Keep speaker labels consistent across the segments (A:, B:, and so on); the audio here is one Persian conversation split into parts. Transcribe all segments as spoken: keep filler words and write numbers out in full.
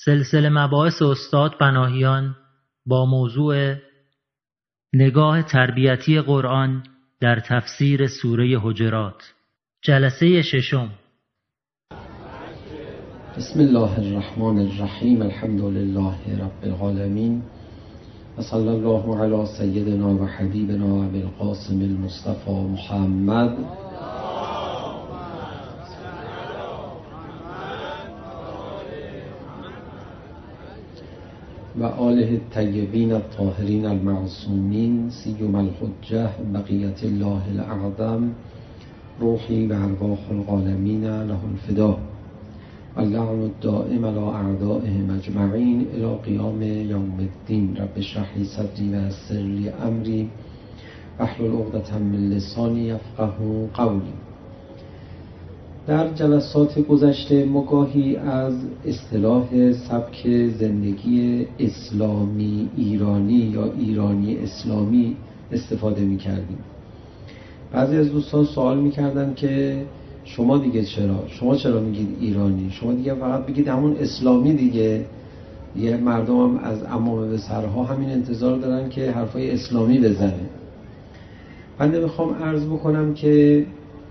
A: سلسله مباحث استاد پناهیان با موضوع نگاه تربیتی قرآن در تفسیر سوره حجرات، جلسه ششم.
B: بسم الله الرحمن الرحیم. الحمد لله رب العالمین و صلی الله علی سیدنا و حبیبنا و بالقاسم المصطفى محمد و آله الطیبین الطاهرین المعصومین سیما الحجة بقیت الله الاعظم روحی و ارواح العالمین له الفدا و اللعن الدائم علی اعدائهم اجمعین الی قیام یوم الدین. رب اشرح لی صدری و یسر لی امری واحلل عقدة من لسانی یفقهوا قولی. در جلسات گذشته ما گاهی از اصطلاح سبک زندگی اسلامی ایرانی یا ایرانی اسلامی استفاده می کردیم. بعضی از دوستان سوال می کردن که شما دیگه چرا؟ شما چرا میگید ایرانی؟ شما دیگه فقط بگید همون اسلامی دیگه. یه مردم هم از عمامه به سرها همین انتظار دارن که حرفای اسلامی بزنه. من میخوام عرض بکنم که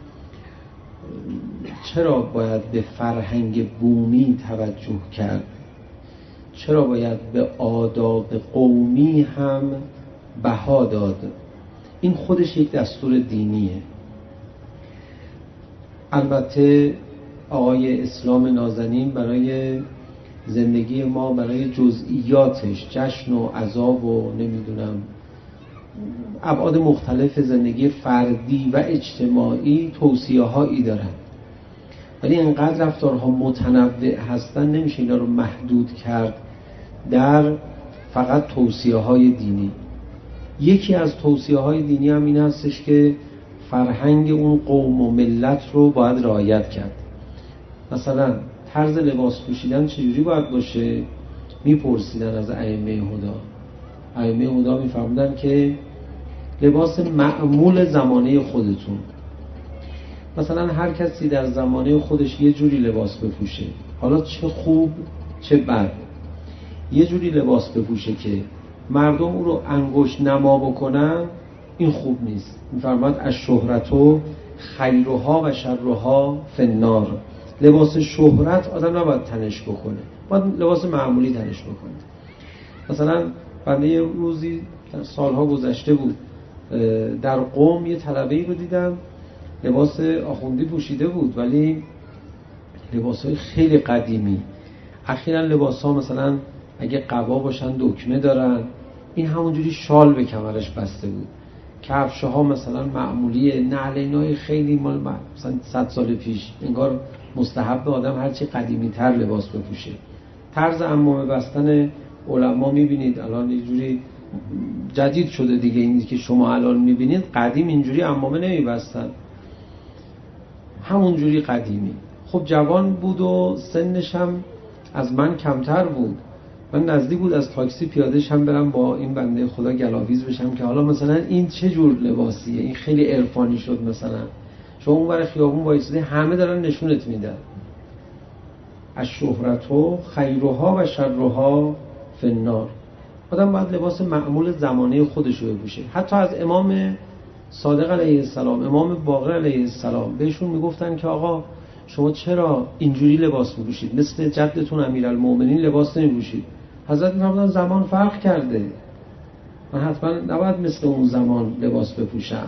B: چرا باید به فرهنگ بومی توجه کرد؟ چرا باید به آداب قومی هم بها داد؟ این خودش یک دستور دینیه. البته آقای اسلام نازنین برای زندگی ما، برای جزئیاتش، جشن و عذاب و نمیدونم ابعاد مختلف زندگی فردی و اجتماعی توصیه هایی دارن، ولی اینقدر رفتارها متنوع هستن نمیشه اینا رو محدود کرد در فقط توصیه های دینی. یکی از توصیه های دینی هم این هستش که فرهنگ اون قوم و ملت رو باید رعایت کرد. مثلا طرز لباس پوشیدن چجوری باید باشه؟ میپرسیدن از ائمه هدا. ائمه هدا میفرمودن که لباس معمول زمانه خودتون. مثلا هر کسی در زمانه خودش یه جوری لباس بپوشه، حالا چه خوب چه بد، یه جوری لباس بپوشه که مردم او رو انگشت نما بکنن، این خوب نیست. میفرماد از شهرتو خیرها و شرها فی النار. لباس شهرت آدم نباید تنش بکنه، باید لباس معمولی تنش بکنه. مثلا بنده یه روزی در سالها گذشته بود در قم یه طلبه‌ای رو دیدم لباس آخوندی پوشیده بود، ولی لباس‌های خیلی قدیمی. اخیراً لباس‌ها مثلا اگه قبا باشن دکمه دارن، این همونجوری شال به کمرش بسته بود. کفش‌ها مثلا معمولیه، نعلینای خیلی مال مثلا صد سال پیش. انگار مستحب آدم هرچی قدیمی‌تر لباس بپوشه. طرز عمامه بستن علما می‌بینید الان یه جوری جدید شده دیگه. اینی که شما الان می‌بینید قدیم اینجوری عمامه نمی‌بستن، همون جوری قدیمی. خب جوان بود و سنش هم از من کمتر بود. من نزدیک بود از تاکسی پیاده شم برم با این بنده خدا گلاویز بشم که حالا مثلا این چه جور لباسیه، این خیلی عرفانی شد. مثلا شما اون ور خیابون وایسادی همه دارن نشونت میدن از شهرتو خیرها و شرها فی النار. آدم باید لباس معمول زمانه خودش رو بپوشه. حتی از امام صادق علیه السلام، امام باقر علیه السلام، بهشون میگفتن که آقا شما چرا اینجوری لباس میپوشید؟ مثل جدتون امیرالمومنین لباس نمیپوشید. حضرت میفرمودن زمان فرق کرده، من حتما نباید مثل اون زمان لباس بپوشم.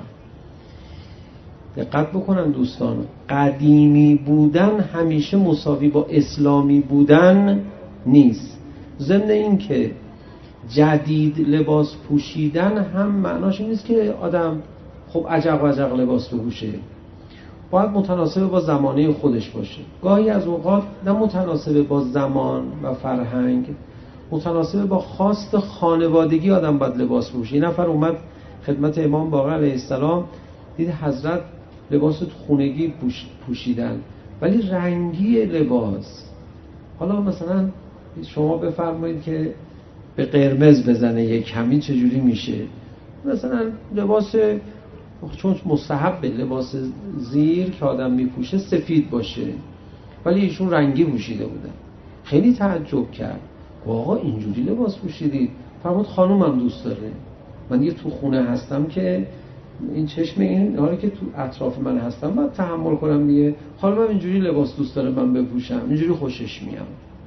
B: دقت بکنن دوستان، قدیمی بودن همیشه مساوی با اسلامی بودن نیست. ضمن این که جدید لباس پوشیدن هم معناش این نیست که آدم خب عجق و عجق لباس بپوشه. باید متناسب با زمانه خودش باشه. گاهی از اوقات نه متناسب با زمان و فرهنگ، متناسب با خواست خانوادگی آدم باید لباس بپوشه. این نفر اومد خدمت امام باقر علیه السلام، دید حضرت لباس خونگی پوش پوشیدن ولی رنگی لباس. حالا مثلا شما بفرمایید که به قرمز بزنه یک کمی چجوری میشه؟ مثلا لباس چون مستحب لباس زیر که آدم میپوشه سفید باشه، ولی ایشون رنگی پوشیده بودن. خیلی تعجب کرد. آقا اینجوری لباس پوشیدید؟ فرمود خانومم دوست داره. من دیگه تو خونه هستم که این چشم این حالی که تو اطراف من هستم باید تحمل کنم دیگه. خانومم اینجوری لباس دوست داره من بپوشم، اینجوری خوشش میاد.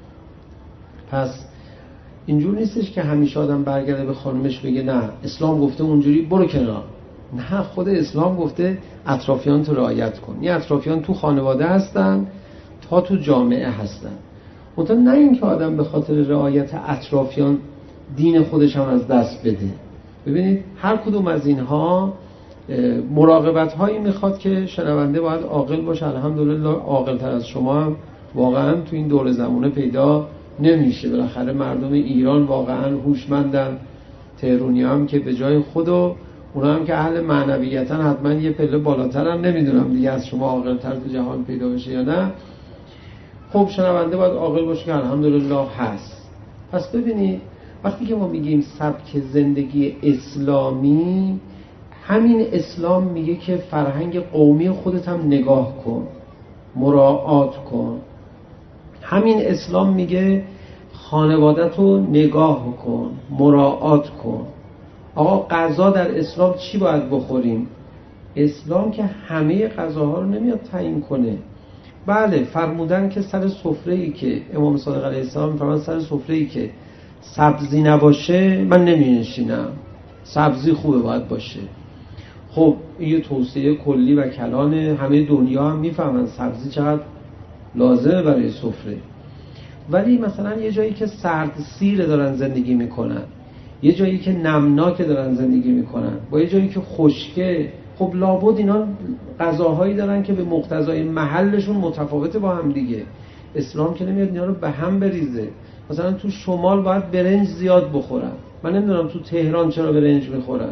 B: پس اینجور نیستش که همیشه آدم برگرده به خانومش بگه نه اسلام گفته اونجوری برو کنار. نه، خود اسلام گفته اطرافیان تو رعایت کن. این اطرافیان تو خانواده هستن تا تو جامعه هستن. منتها نه اینکه آدم به خاطر رعایت اطرافیان دین خودش هم از دست بده. ببینید هر کدوم از اینها مراقبت هایی میخواد که شنونده باید عاقل باشه. الحمدلله عاقل تر از شما هم واقعا تو این دور زمانه پیدا نمیشه. بالاخره مردم ایران واقعا هوشمندن. تهرونی هم که به جای خود و اونا هم که اهل معنویتن حتما یه پله بالاترن. نمیدونم دیگه از شما عاقل تر تو جهان پیدا بشه یا نه. خب شنونده باید عاقل باشه که الحمدلله هست. پس ببینید وقتی که ما میگیم سبک زندگی اسلامی، همین اسلام میگه که فرهنگ قومی خودت هم نگاه کن، مراعات کن. همین اسلام میگه خانوادت رو نگاه کن، مراعات کن. آقا غذا در اسلام چی باید بخوریم؟ اسلام که همه غذاها رو نمیاد تعیین کنه. بله فرمودن که سر سفره‌ای که امام صادق علیه السلام میفرمان سر سفره‌ای که سبزی نباشه من نمی‌نشینم. سبزی خوبه باید باشه. خب این یه توصیه کلی و کلانه، همه دنیا هم میفهمن سبزی چقدر لازمه برای سفره. ولی مثلا یه جایی که سرد سیر دارن زندگی میکنن، یه جایی که نمناک دارن زندگی میکنن، با یه جایی که خشکه، خب لابد اینا غذاهایی دارن که به مقتضای محلشون متفاوته با هم دیگه. اسلام که نمیاد اینا رو به هم بریزه. مثلا تو شمال باید برنج زیاد بخورن. من نمیدونم تو تهران چرا برنج میخورن.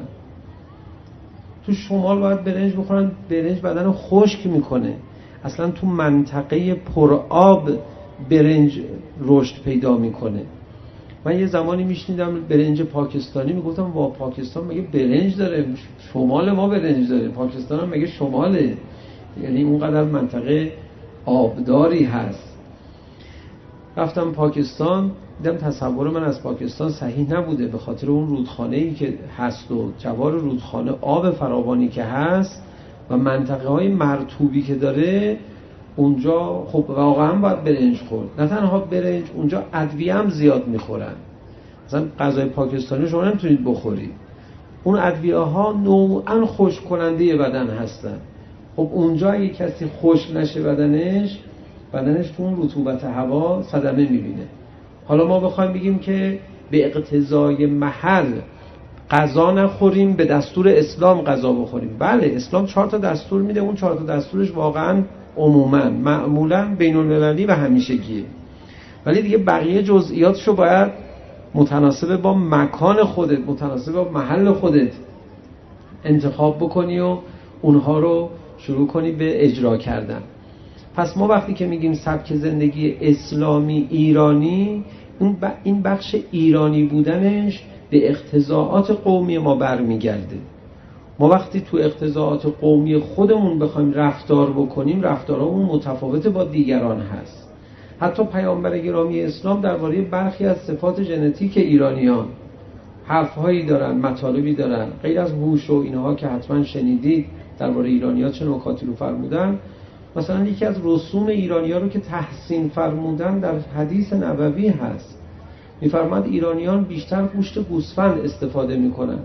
B: تو شمال باید برنج بخورن، برنج بدن رو خشک میکنه. اصلا تو منطقه پرآب برنج رشد پیدا میکنه. من یه زمانی میشنیدم برنج پاکستانی، میگفتم وا پاکستان مگه برنج داره؟ شمال ما برنج داره، پاکستان هم مگه شماله؟ یعنی اونقدر منطقه آبداری هست. رفتم پاکستان، دیدم تصور من از پاکستان صحیح نبوده به خاطر اون رودخانه‌ای که هست و جوار رودخانه آب فراوانی که هست و منطقه های مرطوبی که داره. اونجا خب واقعا باید برنج خورد. نه تنها برنج، اونجا ادویه هم زیاد میخورن. مثلا غذای پاکستانی شما نمیتونید بخورید. اون ادویه ها نوعاً خشک کننده بدن هستن. خب اونجا اگه کسی خشک نشه بدنش، بدنش تو اون رطوبت هوا صدمه میبینه. حالا ما بخوایم بگیم که به اقتضای محل غذا نخوریم، به دستور اسلام غذا بخوریم. بله اسلام چهار تا دستور میده، اون چهار تا دستورش واقعاً عموما معمولا بین المللی و همیشگیه. ولی دیگه بقیه جزئیاتشو باید متناسب با مکان خودت، متناسب با محل خودت انتخاب بکنی و اونها رو شروع کنی به اجرا کردن. پس ما وقتی که میگیم سبک زندگی اسلامی ایرانی، این بخش ایرانی بودنش به اقتضاعات قومی ما برمیگرده. ما وقتی تو اقتضاعات قومی خودمون بخوایم رفتار بکنیم، رفتارمون متفاوت با دیگران هست. حتی پیامبر گرامی اسلام درباره برخی از صفات ژنتیک ایرانیان حرفهایی دارن، مطالبی دارن. غیر از هوش و اینها که حتما شنیدید درباره ایرانی‌ها چه نکاتی رو فرمودن. مثلا یکی از رسوم ایرانی‌ها رو که تحسین فرمودن در حدیث نبوی هست. می‌فرماد ایرانیان بیشتر گوشت گوسفند استفاده می‌کنن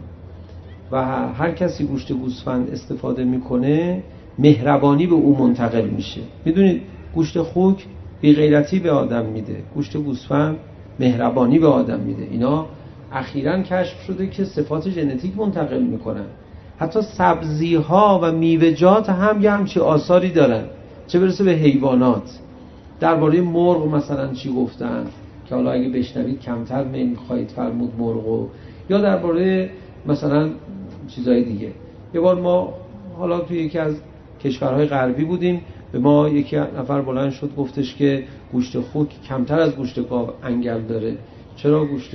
B: و هر کسی گوشت گوسفند استفاده میکنه مهربانی به او منتقل میشه. میدونید گوشت خوک بی‌غیرتی به آدم میده، گوشت گوسفند مهربانی به آدم میده. اینا اخیراً کشف شده که صفات ژنتیک منتقل میکنن. حتی سبزی ها و میوه‌جات هم یه همچین آثاری دارن، چه برسه به حیوانات. درباره مرغ مثلا چی گفتن که حالا اگه بشنوید کمتر میخواید فرمود مرغو، یا درباره مثلا چیزای دیگه. یه بار ما حالا توی یکی از کشورهای غربی بودیم، به ما یکی نفر بلند شد گفتش که گوشت خوک کمتر از گوشت گاو انگل داره. چرا گوشت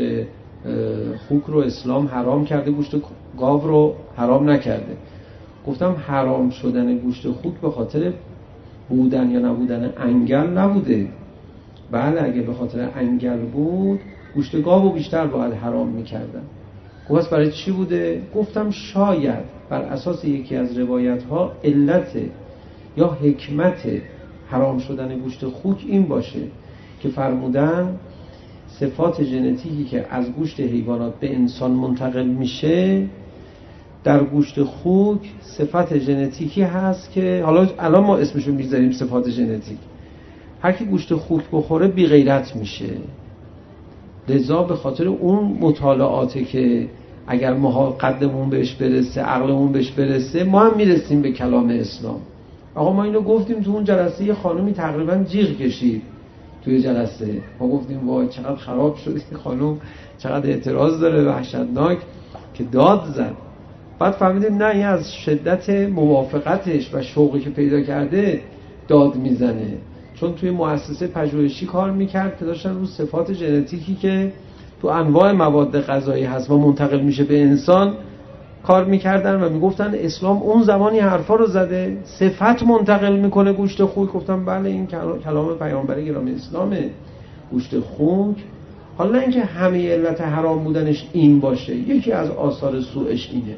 B: خوک رو اسلام حرام کرده، گوشت گاو رو حرام نکرده؟ گفتم حرام شدن گوشت خوک به خاطر بودن یا نبودن انگل نبوده. بله اگه به خاطر انگل بود گوشت گاو بیشتر باید حرام میکردن. گفت برای چی بوده؟ گفتم شاید بر اساس یکی از روایت ها علت یا حکمت حرام شدن گوشت خوک این باشه که فرمودن صفات ژنتیکی که از گوشت حیوانات به انسان منتقل میشه در گوشت خوک صفت ژنتیکی هست که حالا الان ما اسمشو میذاریم صفات ژنتیک. هر کی گوشت خوک بخوره بی غیرت میشه. لذا به خاطر اون مطالعاته که اگر ما قدمون بهش برسه، عقلمون بهش برسه، ما هم میرسیم به کلام اسلام. آقا ما اینو گفتیم تو اون جلسه، یه خانومی تقریبا جیغ کشید توی جلسه. ما گفتیم وای چقدر خراب شد این خانوم، چقدر اعتراض داره، وحشتناک، که داد زد. بعد فهمیدیم نه، این از شدت موافقتش و شوقی که پیدا کرده داد میزنه، چون توی مؤسسه پژوهشی کار میکرد که داشتن رو صفات ژنتیکی که تو انواع مواد غذایی هست و منتقل میشه به انسان کار میکردن و میگفتن اسلام اون زمانی حرفا رو زده، صفت منتقل میکنه گوشت خوک. گفتم بله این کلام پیامبر گرامی اسلامه، گوشت خوک. حالا اینکه همه علت حرام بودنش این باشه، یکی از آثار سوءش اینه.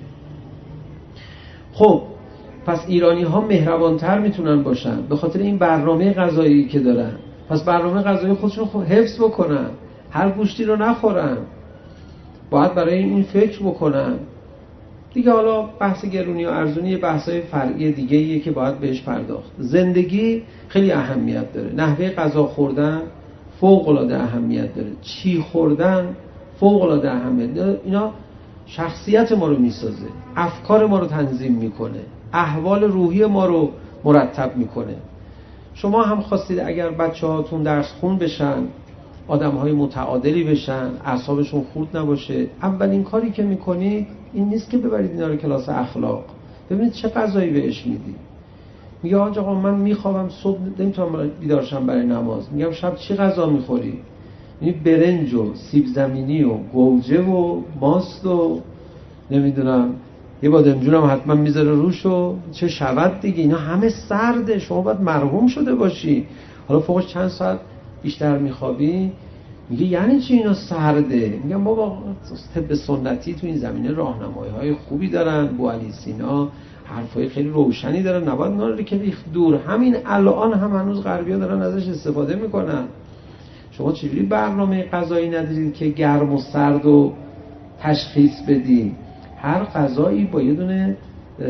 B: خب پس ایرانی ها مهربانتر میتونن باشن به خاطر این برنامه غذایی که دارن. پس برنامه غذایی خودشون حفظ بکنن، هر گوشتی رو نخورن، باید برای این فکر بکنن دیگه. حالا بحث گرونی و ارزونی بحثای فرعی دیگه ایه که باید بهش پرداخت. زندگی خیلی اهمیت داره، نحوه غذا خوردن فوق العاده اهمیت داره، چی خوردن فوق العاده اهمیت داره. اینا شخصیت ما رو میسازه، افکار ما رو تنظیم میکنه، احوال روحی ما رو مرتب میکنه. شما هم خواستید اگر بچه هاتون درس خون بشن، آدم های متعادلی بشن، اعصابشون خورد نباشه، اولین کاری که میکنید این نیست که ببرید اینا رو کلاس اخلاق. ببینید چه غذایی بهش میدی. میگه آقا من میخوابم صبح نمیتونم بیدار شم برای نماز. میگم شب چی غذا میخوری؟ یعنی برنج و سیب زمینی و گوجه و ماست و نمیدونم یه بادمجون هم حتما میذاره روش و چه شود دیگه. اینا همه سرده، شما باید مرحوم شده باشی. حالا فوقش چند ساعت بیشتر میخوابی. میگه یعنی چی اینا سرده؟ میگم بابا طب سنتی تو این زمینه راهنمایی‌های خوبی دارن، بو علی سینا حرفای خیلی روشنی دارن، نباید اونا رو که ریخت دور. همین الان هم هنوز غربی‌ها دارن ازش استفاده میکنن. شما چجوری برنامه غذایی ندارید که گرم و سرد و تشخیص بدی؟ هر غذایی با یه دونه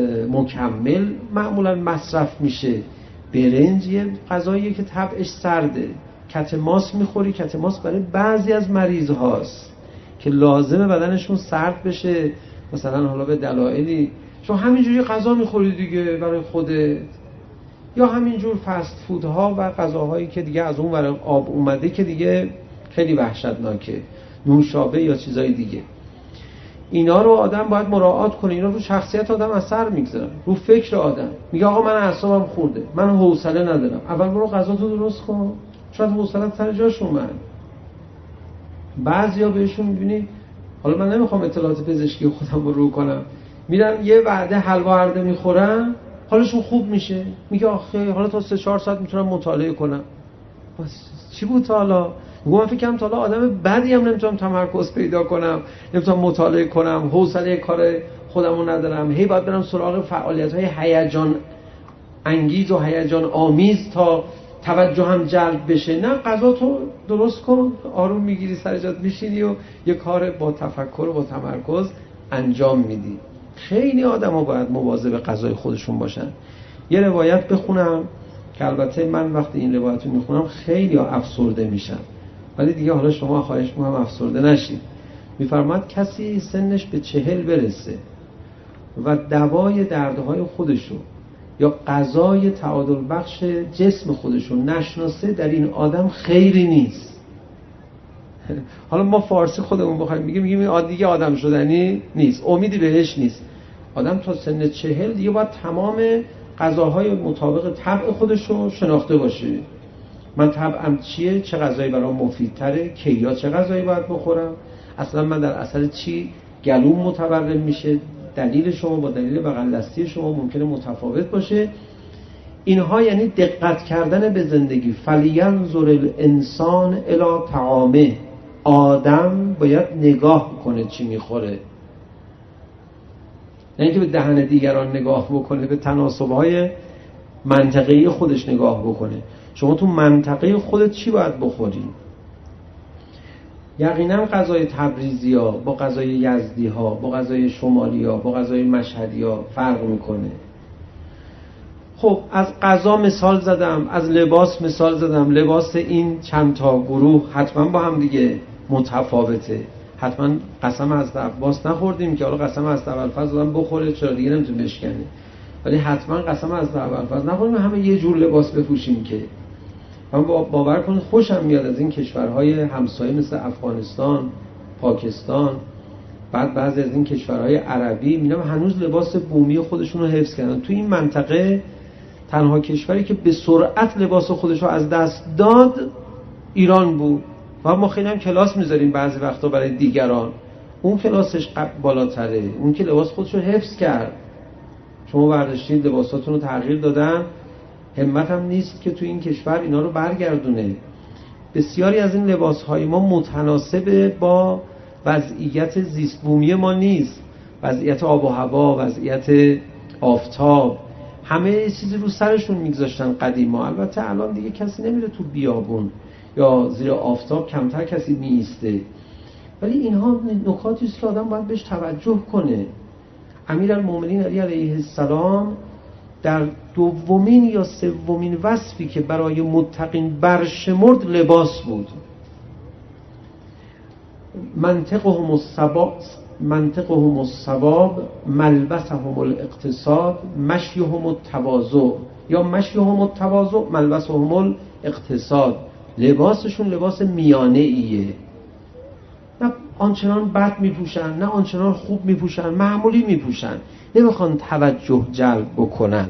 B: مکمل معمولا مصرف میشه. برنج یه غذاییه که طبعش سرده. کت ماست میخوری، کت ماست برای بعضی از مریض هاست که لازمه بدنشون سرد بشه، مثلا حالا به دلایلی. شما همینجوری غذا میخوری دیگه برای خودت، یا همینجور فست فودها و غذاهایی که دیگه از اون ور آب اومده که دیگه خیلی وحشتناکه، نوشابه یا چیزای دیگه. اینا رو آدم باید مراعات کنه. اینا رو شخصیت آدم اثر میگذارن، رو فکر آدم. میگه آقا من اعصابم خورده، من حوصله ندارم. اول برو غذاتو درست کن، شاید حوصله‌ت سر جاش اومد. بعضیا بهشون میبینی، حالا من نمیخوام اطلاعات پزشکی خودم رو رو کنم، میرن یه وعده حلوا هرده میخورن حالشون خوب میشه. میگه آخه حالا تا سه چهار ساعت میتونم مطالعه کنم. بس چی بود تا حالا؟ میگم من فکر کنم تا حالا آدم بدی هم نمیتونم تمرکز پیدا کنم، نمیتونم مطالعه کنم، حوصله کار خودمو ندارم، هی باید برم سراغ فعالیت‌های هیجان انگیز و هیجان آمیز تا توجهم جلب بشه. نه، غذا تو درست کن، آروم میگیری، سر جات میشینی و یه کار با تفکر و با تمرکز انجام میدی. خیلی آدما باید مواظب غذای خودشون باشن. یه روایت بخونم که البته من وقتی این روایت رو میخونم خیلی ها افسرده میشن، ولی دیگه حالا شما خواهش میکنم افسرده نشید. میفرماد کسی سنش به چهل برسه و دوای دردهای خودشو یا غذای تعادل بخش جسم خودشون نشناسه، در این آدم خیری نیست. حالا ما فارسی خودمون بخوایم میگیم میگیم این دیگه آدم شدنی نیست، امیدی بهش نیست. آدم تا سن چهل دیگه باید تمام غذاهای مطابق طبع خودشو شناخته باشه. من طبعم چیه، چه غذایی برام مفیدتره، کیا چه غذایی باید بخورم، اصلا من در اثر چی گلوم متورم میشه. دلیل شما با دلیل بغل دستی شما ممکنه متفاوت باشه. اینها یعنی دقت کردن به زندگی. فلینظر الانسان الی طعامه، آدم باید نگاه کنه چی میخوره، نه اینکه به دهن دیگران نگاه بکنه، به تناسب‌های منطقه‌ای خودش نگاه بکنه. شما تو منطقه خودت چی باید بخوری؟ یقینا غذای تبریزی‌ها با غذای یزدی‌ها، با غذای شمالی‌ها، با غذای مشهدی‌ها فرق میکنه. خب از غذا مثال زدم، از لباس مثال زدم. لباس این چند تا گروه حتما با هم دیگه متفاوته. حتما قسم از عباس نخوردیم که حالا قسم از ابوالفضل دادن بخوره، چرا دیگه نمیتونه بشکنه، ولی حتما قسم از ابوالفضل نخوریم همه یه جور لباس بپوشیم. که من باور کنید خوشم میاد از این کشورهای همسایه مثل افغانستان، پاکستان، بعد بعضی از این کشورهای عربی میبینم هنوز لباس بومی خودشون رو حفظ کردن. تو این منطقه تنها کشوری که به سرعت لباس خودش رو از دست داد ایران بود. و ما خیلی هم کلاس میذاریم بعضی وقتا برای دیگران، اون کلاسش بالاتره، اون که لباس خودش رو حفظ کرد. شما برداشتید لباساتون رو تغییر دادن، همت هم نیست که تو این کشور اینا رو برگردونه. بسیاری از این لباسهای ما متناسب با وضعیت زیست بومی ما نیست، وضعیت آب و هوا، وضعیت آفتاب، همه چیزی رو سرشون میگذاشتن قدیما. البته الان دیگه کسی نمیره تو بیابون یا زیر آفتاب، کمتر کسی میسته، ولی اینها نکاتی است که آدم باید بهش توجه کنه. امیرالمومنین علی علیه السلام در دومین یا سومین وصفی که برای متقین برشمرد لباس بود. منطقهم الصواب منطقهم الصواب ملبسهم الاقتصاد مشیهم التواضع، یا مشیهم التواضع ملبسهم الاقتصاد. لباسشون لباس میانه ایه، نه آنچنان بد میپوشن نه آنچنان خوب میپوشن، معمولی میپوشن، نمیخوان توجه جلب بکنن.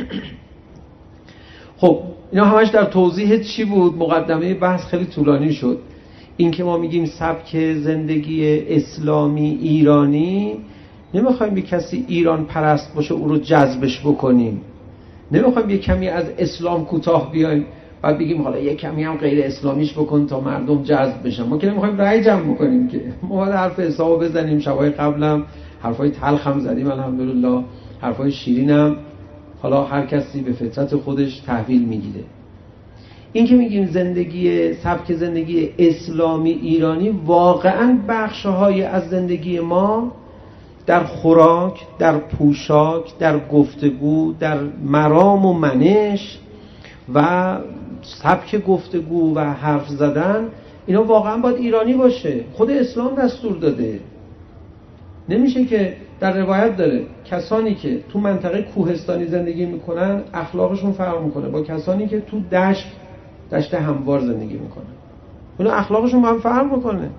B: خب اینا همش در توضیح چی بود؟ مقدمه بحث خیلی طولانی شد. این که ما میگیم سبک زندگی اسلامی ایرانی، نمیخوایم به کسی ایران پرست باشه او رو جذبش بکنیم، نمیخوایم یه کمی از اسلام کوتاه بیایم بعد بگیم حالا یه کمی هم غیر اسلامیش بکن تا مردم جذب بشن. ما که نمیخوایم رأی جمع بکنیم، که ما باید حرف حسابو بزنیم. شبای قبلم حرفای تلخ هم زدیم الحمدلله، حرفای شیرینم حالا هر کسی به فطرت خودش تحویل میگیره. این که میگیم زندگی سبک زندگی اسلامی ایرانی، واقعا بخش‌های از زندگی ما در خوراک، در پوشاک، در گفتگو، در مرام و منش و سبک گفتگو و حرف زدن، اینا واقعا باید ایرانی باشه. خود اسلام دستور داده. نمیشه که در روایت داره کسانی که تو منطقه کوهستانی زندگی میکنن اخلاقشون فرق میکنه با کسانی که تو دشت دشت هموار زندگی میکنن، اونا اخلاقشون با هم فرق میکنه.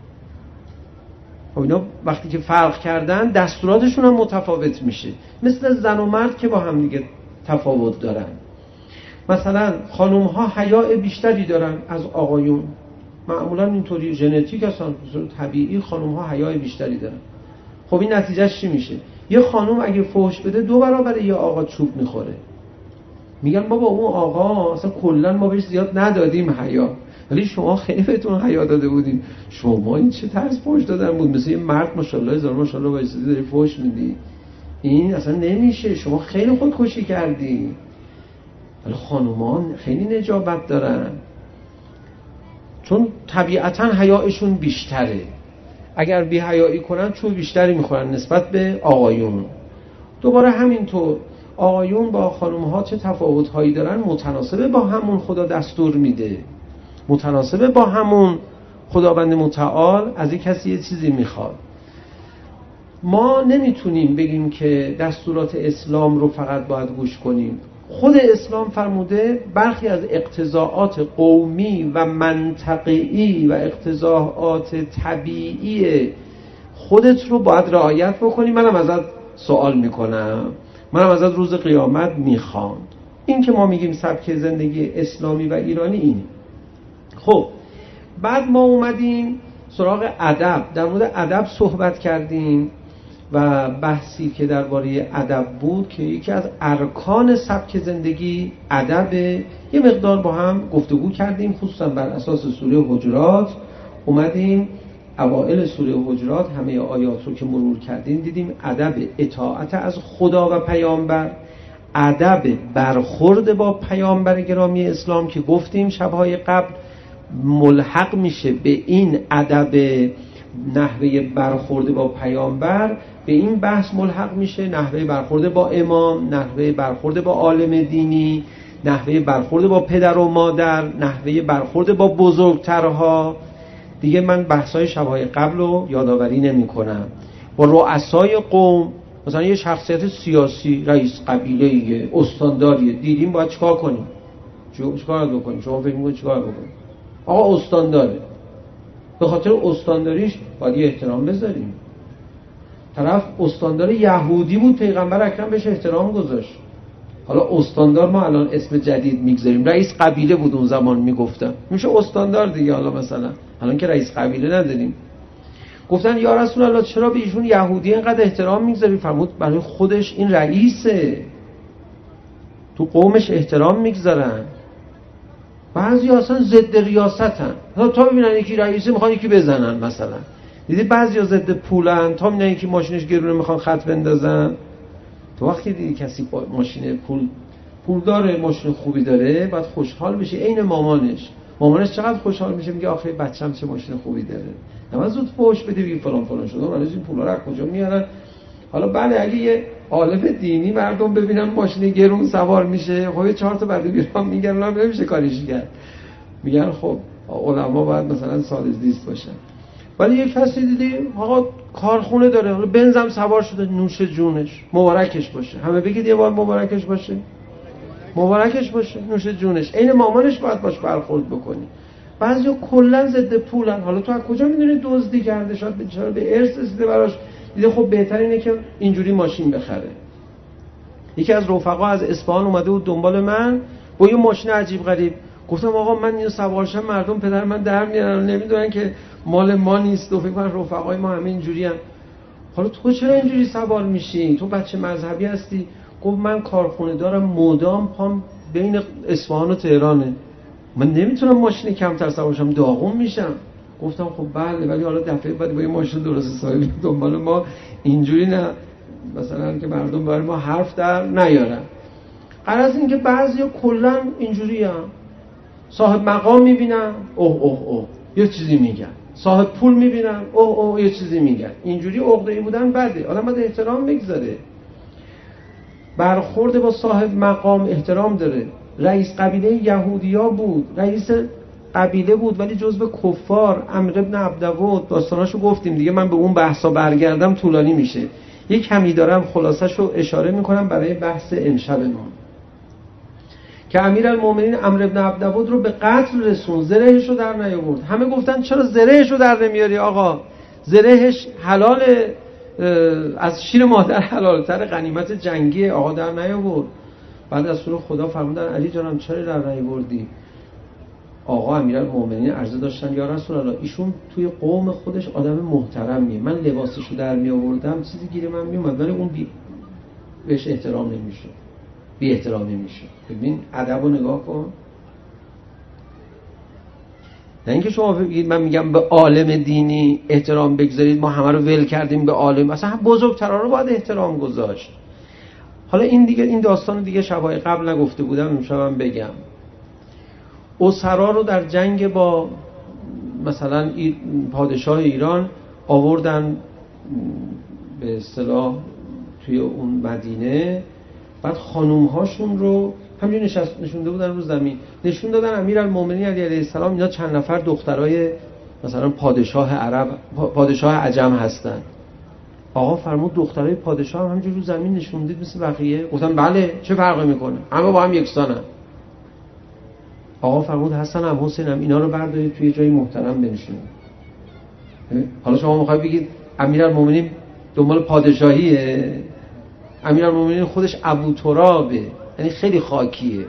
B: خب اینا وقتی که فرق کردن دستوراتشون هم متفاوت میشه، مثل زن و مرد که با هم دیگه تفاوت دارن. مثلا خانم ها حیاء بیشتری دارن از آقایون، معمولا اینطوری ژنتیک هستن، طبیعی خانم ها حیاء بیشتری دارن. خب این نتیجهش چی میشه؟ یه خانم اگه فحش بده دو برابر یه آقا چوب میخوره. میگن ما با اون آقا اصلا کلا ما بهش زیاد ندادیم حیا، ولی شما خیلی بهتون حیا داده بودیم. شما این چه طرز فحش دادن بود؟ مثل یه مرد ماشاءالله هزار ماشاءالله وایسادی داری فحش میدی، این اصلا نمیشه، شما خیلی خودکشی کردی. ولی خانومان خیلی نجابت دارن، چون طبیعتا حیایشون بیشتره. اگر بی حیایی کنن چوب بیشتری میخورن نسبت به آقایون. دوباره همینطور آقایون با خانومها چه تفاوت‌هایی دارن، متناسبه با همون خدا دستور میده، متناسبه با همون خداوند متعال از یک کسی یه چیزی میخواد. ما نمیتونیم بگیم که دستورات اسلام رو فقط باید گوش کنیم. خود اسلام فرموده برخی از اقتضاعات قومی و منطقه‌ای و اقتضاعات طبیعی خودت رو باید رعایت بکنی. منم ازت سوال میکنم، منم ازت روز قیامت میخوام. این که ما میگیم سبک زندگی اسلامی و ایرانی اینه. خب بعد ما اومدیم سراغ ادب، در مورد ادب صحبت کردیم و بحثی که درباره ادب بود که یکی از ارکان سبک زندگی ادب، یه مقدار با هم گفتگو کردیم، خصوصا بر اساس سوره حجرات. اومدیم اوائل سوره حجرات همه آیات رو که مرور کردیم دیدیم ادب اطاعت از خدا و پیامبر، ادب برخورد با پیامبر گرامی اسلام که گفتیم شبهای قبل ملحق میشه به این ادب نحوه برخورد با پیامبر، به این بحث ملحق میشه نحوه برخورد با امام، نحوه برخورد با عالم دینی، نحوه برخورد با پدر و مادر، نحوه برخورد با بزرگترها. دیگه من بحث‌های شبهای قبل رو یادآوری نمی‌کنم. با رؤسای قوم، مثلا یه شخصیت سیاسی، رئیس قبیله‌ای، استانداریه، دیدیم باید چیکار کنیم؟ چیکار بکنیم؟ شما فکر می‌کنید چیکار بکنیم؟ آقا استانداره، به خاطر استانداریش باید یه احترام بذاریم. طرف استاندار یهودی بود، پیغمبر اکرم بهش احترام گذاشت. حالا استاندار ما الان اسم جدید میگذاریم، رئیس قبیله بود اون زمان میگفتن، میشه استاندار دیگه. حالا مثلا الان که رئیس قبیله نداریم. گفتن یا رسول الله چرا به ایشون یهودی اینقدر احترام میگذاری؟ فرمود برای خودش این رئیسه، تو قومش احترام میگذارن. بعضی اصلا ضد ریاستن، تا ببینن یکی رئیسه میخوان یکی بزنن. مثلا دیدی بعضیا ضد پولن، تا ببینن یکی ماشینش گرونه میخوان خط بندازن. تو وقتی دیدی کسی با ماشین پول پول داره، ماشین خوبی داره، بعد خوشحال بشه. عین مامانش مامانش چقدر خوشحال میشه، میگه آخه بچه‌م چه ماشین خوبی داره، نباید زود فوش بده بگی فلان فلان شده، ولی این پولا رو از کجا میارن؟ حالا بله اگه یه عالم دینی مردم ببینن ماشین گرون سوار میشه، خب چهار تا بعد بیرام میگن نه نمیشه کاریش کرد، میگن خب علما باید مثلا سادزیست باشن. ولی یک کسی دیدی آقا کارخونه داره، حالا بنزم سوار شده، نوش جونش، مبارکش باشه. همه بگید یه بار مبارکش باشه، مبارکش باشه، نوش جونش. عین مامانش باید باش برخورد بکنی. بعضیا کلا ضد پولن. حالا تو از کجا میدونی دزدی کرده؟ شاید بیچاره به ارث رسیده براش، دیده خب بهتر اینه که اینجوری ماشین بخره. یکی از رفقا از اصفهان اومده بود دنبال من با یه ماشین عجیب غریب. گفتم آقا من اینو سوارشم مردم پدر من در میارن، نمیدونن که مال ما نیست. و فکر کنم رفقای ما همه اینجوریان. حالا تو چرا اینجوری سوار میشی؟ تو بچه مذهبی هستی؟ گفت من کارخونه دارم، مدام پام بین اصفهان و تهرانه، من نمیتونم ماشین کمتر سوارشم، داغون میشم. گفتم خب بله، ولی حالا دفعه بعد با یه ماشین درست حسابی دنبال ما، اینجوری نه مثلا که مردم برای ما حرف در نیارن. غرض این که بعضیا کلا اینجوری هم صاحب مقام میبینن اوه اوه اوه یه چیزی میگن، صاحب پول میبینن اوه اوه یه چیزی میگن. اینجوری عقده‌ای بودن بده، آدم باید احترام بگذاره. برخورد با صاحب مقام احترام داره. رئیس قبیله یهودیا بود، رئیس قبیله بود ولی جزو کفار. عمرو بن عبدود داستاناشو گفتیم دیگه، من به اون بحثا برگردم طولانی میشه. یک کمی دارم خلاصه‌شو اشاره میکنم برای بحث امشبمون که امیرالمومنین عمرو بن عبدود رو به قتل رسون، زرهشو در نیاورد. همه گفتن چرا زرهشو در نمیاری آقا؟ زرهش حلال، از شیر مادر حلالتر، غنیمت جنگی، آقا در نیاورد. بعد از سوره خدا فرمودن علی جانم چرا در نیاوردی؟ آقا امیرالمومنین عرضه داشتن یا رسول الله ایشون توی قوم خودش آدم محترمیه، من لباسشو در می آوردم چیزی گیر من میومد، ولی اون بی... بهش احترام نمیشه، بی احترام نمیشه. ببین ادبو نگاه کن. نه اینکه شما بگید من میگم به عالم دینی احترام بگذارید، ما همه رو ول کردیم به عالم، اصلا بزرگترا رو باید احترام گذاشت. حالا این دیگه این داستان دیگه شبای قبل نگفته بودم، امشبم بگم. اسرا رو در جنگ با مثلا پادشاه ایران آوردن به اصطلاح توی اون مدینه، بعد خانوم هاشون رو همینجوری نشست نشونده بودن رو زمین، نشون دادن امیرالمومنین علی علیه السلام اینا چند نفر دخترای مثلا پادشاه عرب پادشاه عجم هستن. آقا فرمود دخترای پادشاه هم همینجوری رو زمین نشوندید مثل بقیه؟ گفتن بله، چه فرقی میکنه، همه با هم یکسانن. آقا فرمود حسن هم حسین هم اینا رو بردارید توی جای محترم بنشونید. حالا شما میخواید بگید امیرالمومنین دنبال پادشاهیه؟ امیرالمومنین خودش ابو ترابه، یعنی خیلی خاکیه،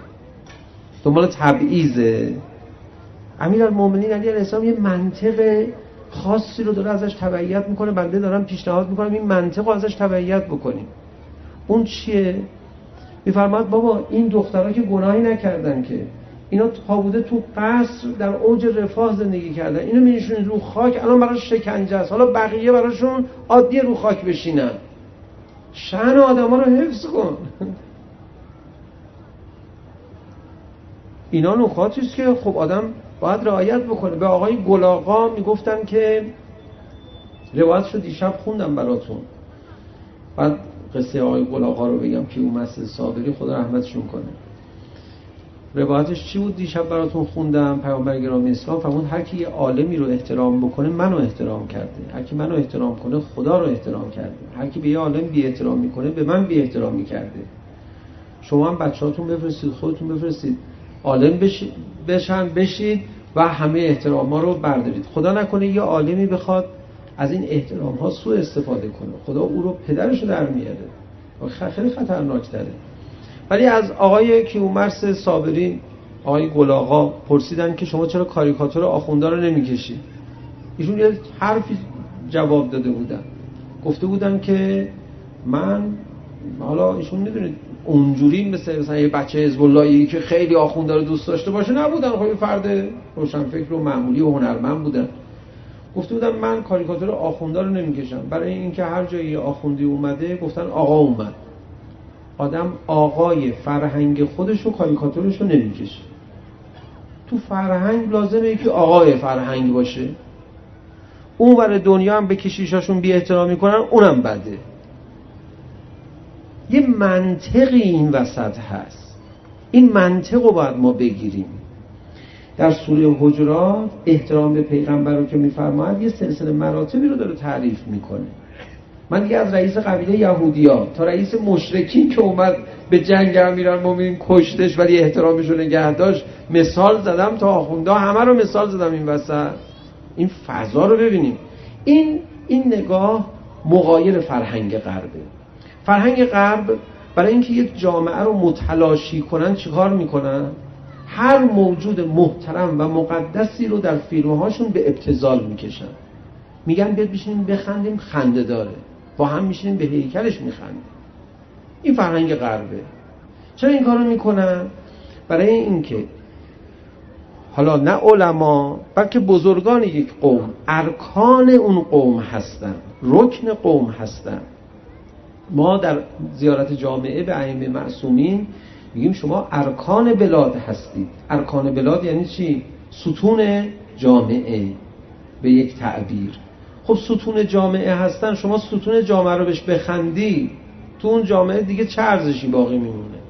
B: دنبال تبعیضه. امیرالمومنین علی علیه السلام یه منطق خاصی رو داره ازش تبعیت میکنه، بنده دارم پیشنهاد میکنم این منطق رو ازش تبعیت بکنیم. اون چیه؟ میفرماد بابا این دخترها که گناهی نکردن که، اینا تا بوده تو قصر در اوج رفاه زندگی کردن، اینو می‌نشونید رو خاک، الان براش شکنجه است، حالا بقیه براشون عادیه رو خاک بشینن. شأن آدم‌ها رو حفظ کن. اینا نکاتی است که خب آدم باید رعایت بکنه. به آقای گلاغا میگفتن که روایتش رو دیشب خوندم براتون، بعد قصه آقای گلاغا رو بگم که اون مسعود صابری خدا رحمتشون کنه. روایتش چی بود دیشب براتون خوندم؟ پیامبر گرامی اسلام فرمود هر کی یه عالمی رو احترام بکنه منو احترام کرده، هر کی منو احترام کنه خدا رو احترام کرده، هر کی به یه عالم بی احترام میکنه به من بی احترامی کرده. شما هم بچه‌هاتون بفرستید، خودتون بفرستید، عالم بشید، بشن بشید و همه احتراما رو بردارید. خدا نکنه یه عالمی بخواد از این احترام ها سوء استفاده کنه، خدا او رو پدرشو در میاره و خیلی خطرناک تره. ولی از آقای کیومرث صابری، آقای گلاغا پرسیدن که شما چرا کاریکاتور آخوندا رو نمیکشید؟ ایشون یه حرفی جواب داده بودن، گفته بودن که من، حالا ایشون میدونید اونجوری مثل مثلا یه بچه حزب اللهی که خیلی آخوندا رو دوست داشته باشه نبودن، خب فرد روشنفکر و معمولی و هنرمند بودن. گفته بودن من کاریکاتور آخوندا رو نمیکشم، برای اینکه هر جایی آخوندی اومده گفتن آقا اومد. آدم آقای فرهنگ خودش رو کاریکاتورش رو نمیکشه. تو فرهنگ لازمه که آقای فرهنگ باشه. اون ور دنیا هم به کشیشاشون بی احترامی کنن، اونم بده. یه منطقی این وسط هست، این منطق رو باید ما بگیریم. در سوره حجرات احترام به پیغمبر رو که میفرماید یه سلسله مراتبی رو داره تعریف میکنه. من دیگه از رئیس قبیله یهودیا تا رئیس مشرکین که اومد به جنگ امیرالمومنین کشتش ولی احترامش رو نگه داشت مثال زدم، تا آخوندا همه رو مثال زدم این وسط. این فضا رو ببینیم. این این نگاه مغایر فرهنگ غربه. فرهنگ غرب برای اینکه یک جامعه رو متلاشی کنن چیکار میکنن؟ هر موجود محترم و مقدسی رو در فیلمهاشون به ابتذال میکشن. میگن بیاد بشینیم بخندیم، خنده داره، با هم میشینیم به هیکلش میخندیم. این فرهنگ غربه. چرا این کارو میکنن؟ برای اینکه حالا نه علما بلکه بزرگان یک قوم ارکان اون قوم هستن، رکن قوم هستن. ما در زیارت جامعه به ائمه معصومین میگیم شما ارکان بلاد هستید. ارکان بلاد یعنی چی؟ ستون جامعه به یک تعبیر. خب ستون جامعه هستن، شما ستون جامعه رو بهش بخندی، تو اون جامعه دیگه چه ارزشی باقی میمونه؟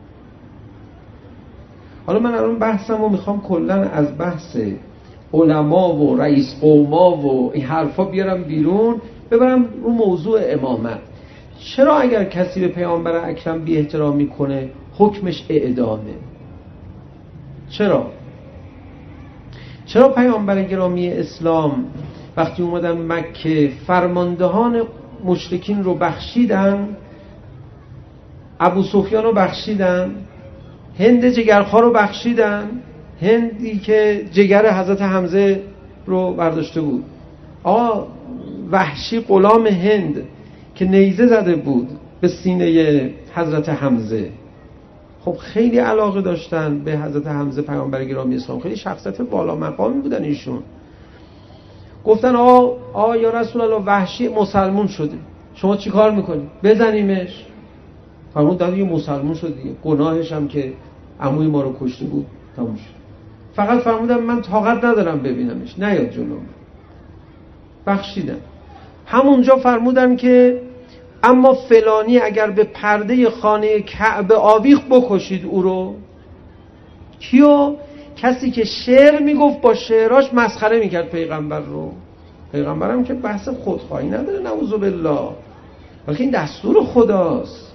B: حالا من الان بحثم رو میخوام کلن از بحث علما و رئیس قوما و این حرفا بیارم بیرون، ببرم رو موضوع امامت. چرا اگر کسی به پیامبر اکرم بی احترامی کنه حکمش اعدامه؟ چرا؟ چرا پیامبر گرامی اسلام وقتی اومدن مکه فرماندهان مشرکین رو بخشیدن، ابو سفیان رو بخشیدن، هند جگرخوار رو بخشیدن، هندی که جگر حضرت حمزه رو برداشته بود، آقا وحشی غلام هند که نیزه زده بود به سینه حضرت حمزه، خب خیلی علاقه داشتن به حضرت حمزه پیامبر گرامی اسلام، خیلی شخصیت بالا مقامی بودن ایشون. گفتن آ آ یا رسول الله وحشی مسلمون شده، شما چی کار میکنی؟ بزنیمش. فرمود داد یه مسلمون شد دیگه، گناهش هم که عموی ما رو کشته بود تموم شد. فقط فرمودم من طاقت ندارم ببینمش، نیاد جلوم. بخشیدم. همونجا فرمودن که اما فلانی اگر به پرده خانه کعبه آویخت بکشید او رو. کیو؟ کسی که شعر میگفت با شعراش مسخره میکرد پیغمبر رو. پیغمبرم که بحث خودخواهی نداره نعوذ بالله، بلکه این دستور خداست.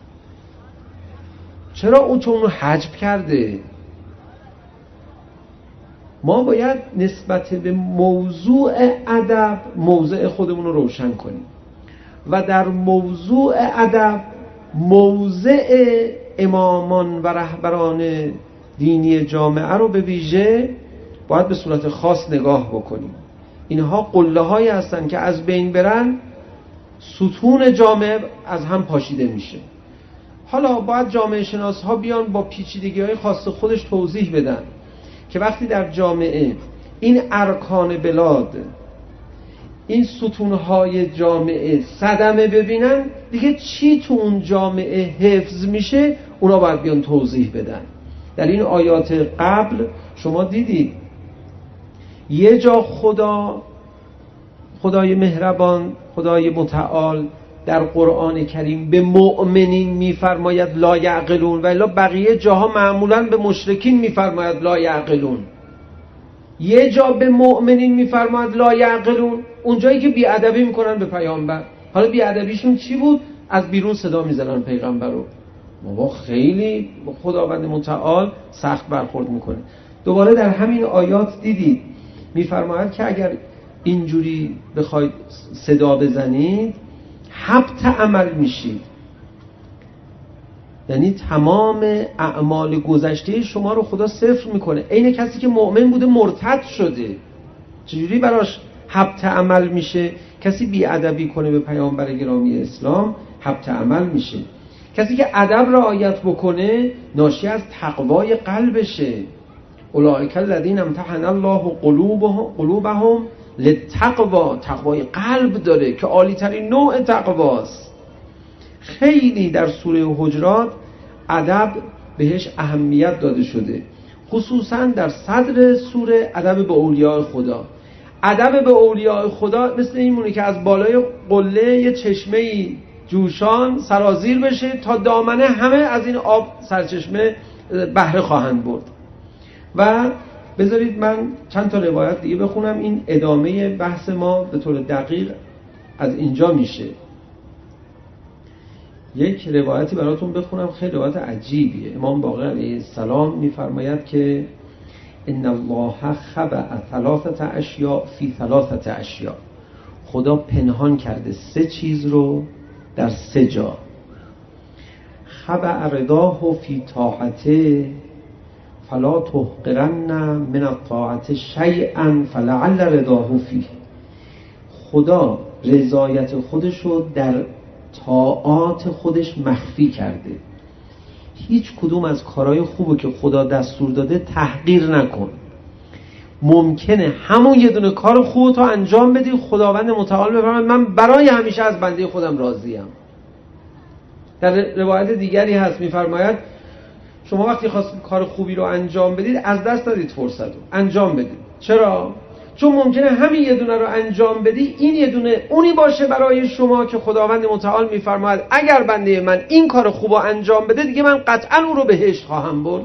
B: چرا او چون رو حجب کرده؟ ما باید نسبت به موضوع ادب موضع خودمون رو روشن کنیم و در موضوع ادب موضع امامان و رهبران دینی جامعه رو به ویژه باید به صورت خاص نگاه بکنیم. اینها قله هایی هستن که از بین برن ستون جامعه از هم پاشیده میشه. حالا باید جامعه شناس ها بیان با پیچیدگی های خاص خودش توضیح بدن که وقتی در جامعه این ارکان بلاد، این ستونهای جامعه صدمه ببینن، دیگه چی تو اون جامعه حفظ میشه، اونا باید بیان توضیح بدن. در این آیات قبل شما دیدید یه جا خدا خدای مهربان، خدای متعال در قرآن کریم به مؤمنین میفرماید لا یعقلون، و الا بقیه جاها معمولا به مشرکین میفرماید لا یعقلون. یه جا به مؤمنین میفرماید لا یعقلون، اونجایی که بیادبی میکنن به پیامبر. حالا بیادبیشون چی بود؟ از بیرون صدا میزنن پیغمبر رو. بابا خیلی خداوند متعال سخت برخورد میکنه. دوباره در همین آیات دیدید میفرماید که اگر اینجوری بخواید صدا بزنید حبط عمل میشید، یعنی تمام اعمال گذشته شما رو خدا صفر میکنه. عین کسی که مؤمن بوده مرتد شده، چجوری براش حبط عمل میشه؟ کسی بی‌ادبی کنه به پیامبر گرامی اسلام حبط عمل میشه. کسی که ادب رعایت بکنه ناشی از تقوای قلبشه. اولئک الذین امتحن الله قلوبهم قلوبهم للتقوا، تقوای قلب داره که عالی ترین نوع تقواست. خیلی در سوره حجرات ادب بهش اهمیت داده شده، خصوصا در صدر سوره ادب به اولیاء خدا. ادب به اولیاء خدا مثل این مونه که از بالای قله یه چشمه‌ای جوشان سرازیر بشه تا دامنه همه از این آب سرچشمه بهره خواهند برد. و بذارید من چند تا روایت دیگه بخونم، این ادامه بحث ما به طور دقیق از اینجا میشه. یک روایتی براتون بخونم، خیلی روایت عجیبیه. امام باقر علیه السلام میفرماید که ان الله خبأ ثلاثه اشیاء فی ثلاثه اشیاء، خدا پنهان کرده سه چیز رو در سه جا. خبأ رضاه فی طاعته فلا تحقرن من الطاعت شیئا فلعل رضاه فیه، خدا رضایت خودش رو در طاعات خودش مخفی کرده. هیچ کدوم از کارهای خوبو که خدا دستور داده تحقیر نکن. ممکنه همون یه دونه کار خوب تو انجام بدی، خداوند متعال بفرماید من برای همیشه از بنده خودم راضیم. در روایت دیگری هست میفرماید شما وقتی خواستید کار خوبی رو انجام بدید از دست دادید فرصت رو انجام بدید. چرا؟ چون ممکنه همین یه دونه رو انجام بدی، این یه دونه اونی باشه برای شما که خداوند متعال میفرماید اگر بنده من این کار خوب رو انجام بده دیگه من قطعا اون رو بهشت خواهم برد.